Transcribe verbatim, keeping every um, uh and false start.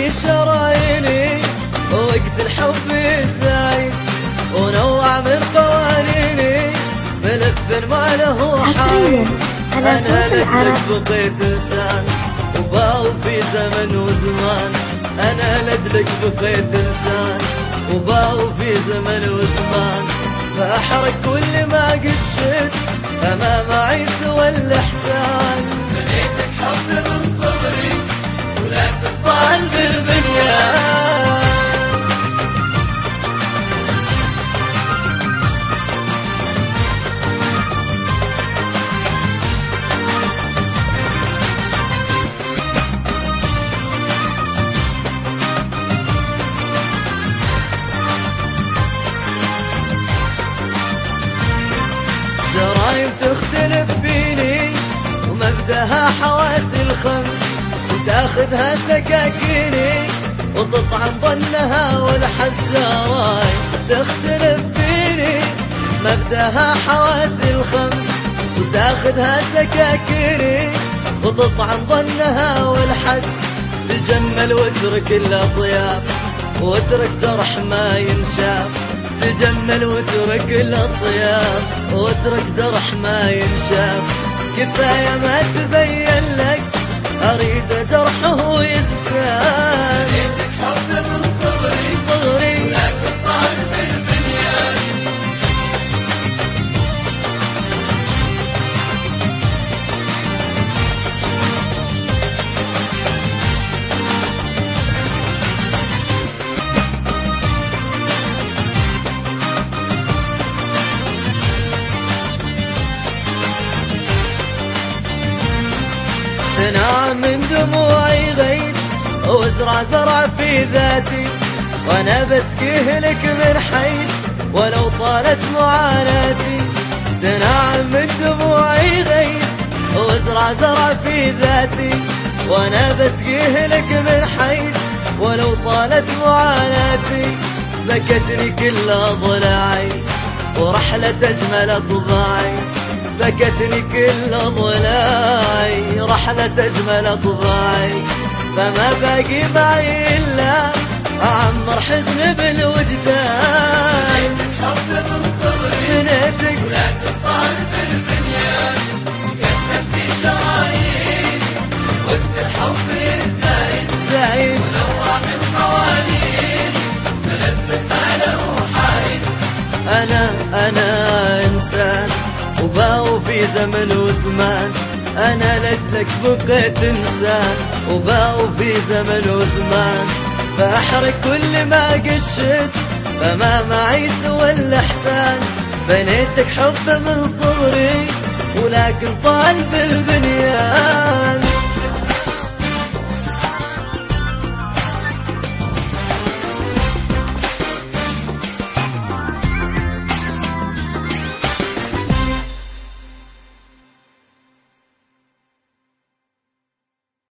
في شراييني وقت الحب زايد، ونوع من قوانيني ملف ما له حايد. أنا لجلك بقيت إنسان وباو في زمن وزمان، أنا لجلك بقيت إنسان وباو في زمن وزمان. فأحرق كل ما قد شد فما معي سوى الإحسان. بنيتك حب من صغري ولا تطال بالبنيان. جرايم تختلف فيني ومبدأها حواسي الخمس، وتاخذها سكاكيني وتطعن ظنها والحس. جرايم تختلف فيني مبدأها حواسي الخمس، وتاخذها سكاكيني وتطعن ظنها والحس. تجمل واترك الأطياب واترك جرح ما ينشاف، تجمل واترك الأطياب واترك جرح ما ينشاف. كفاية ما تبين لك أريد جرحه يزداد. بنيتك حب من صغري صغري ولا تطال بالبنيان. تنام من دموعي غيث وازرع زرع في ذاتي، وانا بسقيه لك من حيث ولو طالت معاناتي. تنام من دموعي غيث وازرع زرع في ذاتي، وانا بسقيه لك من حيث ولو طالت معاناتي. بكتني كل ضلعي ورحلة أجمل أطباعي، بكتني كل ضلعي رحلة أجمل أطباعي. فما باقي معي إلا أعمر حزن بالوجدان. بنيتك حب من صغري بنيتك ولا تطال بالبنيان. يكتب في شرايين وقت الحب الزايد زايد، ونوع من قوانين ملف ما له حايد. أنا أنا إنسان وباو في زمن وزمان، أنا لجلك بقيت إنسان وباو في زمن وزمان. فأحرق كل ما قد شد فما معي سوى الإحسان. بنيتك حب من صغري ولكن طال بالبنيان.